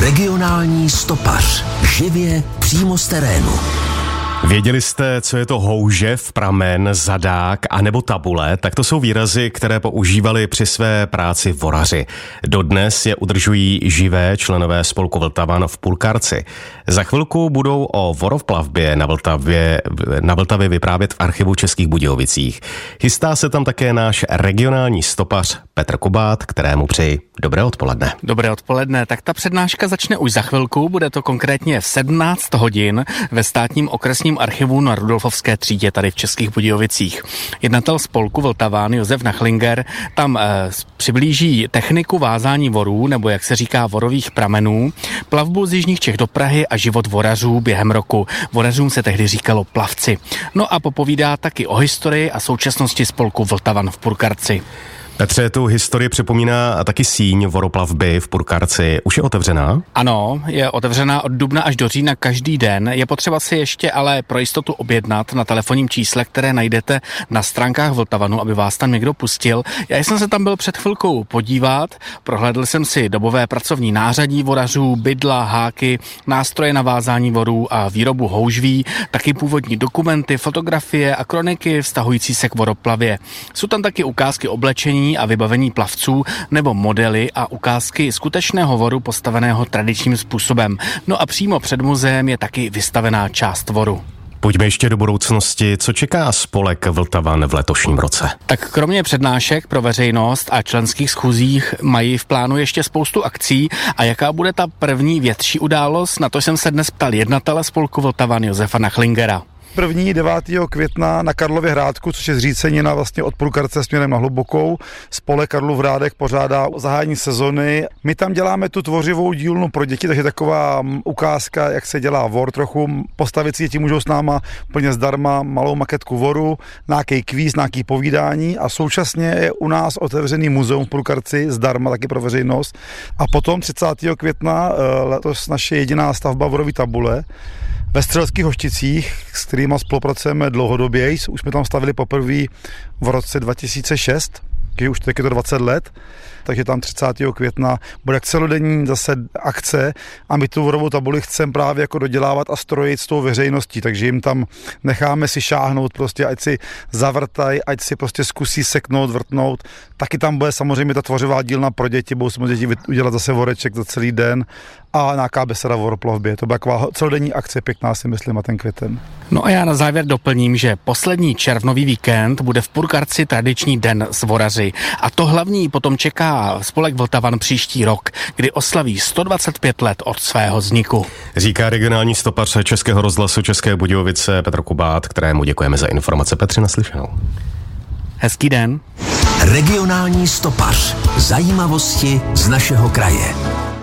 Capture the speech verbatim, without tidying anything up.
Regionální stopař. Živě přímo z terénu. Věděli jste, co je to houžev, pramen, zadák a nebo tabule? Tak to jsou výrazy, které používali při své práci voraři. Dodnes je udržují živé členové spolku Vltavan v Purkarci. Za chvilku budou o voroplavbě na Vltavě, na Vltavě vyprávět v archivu Českých Budějovicích. Chystá se tam také náš regionální stopař Petr Kubát, kterému přeji dobré odpoledne. Dobré odpoledne, tak ta přednáška začne už za chvilku, bude to konkrétně v sedmnáct hodin ve státním okresním archivu na Rudolfovské třídě tady v Českých Budějovicích. Jednatel spolku Vltavan Josef Nachlinger tam eh, přiblíží techniku vázání vorů, nebo jak se říká vorových pramenů, plavbu z jižních Čech do Prahy a život vorařů během roku. Vorařům se tehdy říkalo plavci. No a popovídá taky o historii a současnosti spolku Vltavan v Purkarci. Petře, tu historii připomíná taky síň voroplavby v Purkarci. Už je otevřená? Ano, je otevřená od dubna až do října každý den. Je potřeba si ještě ale pro jistotu objednat na telefonním čísle, které najdete na stránkách Vltavanu, aby vás tam někdo pustil. Já jsem se tam byl před chvilkou podívat, prohlédl jsem si dobové pracovní nářadí vorařů, bydla, háky, nástroje na vázání vorů a výrobu houžví, taky původní dokumenty, fotografie a kroniky vztahující se k voroplavě. Jsou tam taky ukázky oblečení a vybavení plavců nebo modely a ukázky skutečného voru postaveného tradičním způsobem. No a přímo před muzeem je taky vystavená část voru. Pojďme ještě do budoucnosti. Co čeká spolek Vltavan v letošním roce? Tak kromě přednášek pro veřejnost a členských schůzích mají v plánu ještě spoustu akcí. A jaká bude ta první větší událost? Na to jsem se dnes ptal jednatele spolku Vltavan Josefa Nachlingera. První devátého května na Karlově Hrádku, což je zřícenina vlastně od Purkarce směrem na Hlubokou. Spolek Karlův Hrádek pořádá zahájení sezony. My tam děláme tu tvořivou dílnu pro děti, takže taková ukázka, jak se dělá vor trochu. Postavit si děti můžou s náma úplně zdarma malou maketku voru, nějaký kvíz, nějaký povídání a současně je u nás otevřený muzeum v Purkarci zdarma taky pro veřejnost. A potom třicátého května letos naše jediná stavba vorové tabule ve Střeleckých Hošticích, s kterýma spolupracujeme dlouhodobě. Už jsme tam stavili poprvé v roce dva tisíce šest, když už teď je to dvacet let, takže tam třicátého května bude celodenní zase akce a my tu vorovou tabuli chceme právě jako dodělávat a strojit s tou veřejností, takže jim tam necháme si šáhnout prostě, ať si zavrtají, ať si prostě zkusí seknout, vrtnout. Taky tam bude samozřejmě ta tvořivá dílna pro děti, budou si moct děti udělat zase voreček za celý den a nějaká beseda v voroplavbě. To bude taková celodenní akce pěkná, si myslím, a ten květen. No a já na závěr doplním, že poslední červnový víkend bude v Purkarci tradiční den s voraři. A to hlavní potom čeká spolek Vltavan příští rok, kdy oslaví sto dvacet pět let od svého vzniku. Říká regionální stopař Českého rozhlasu České Budějovice Petr Kubát, kterému děkujeme za informace. Petře, naslyšenou. Hezký den. Regionální stopař. Zajímavosti z našeho kraje.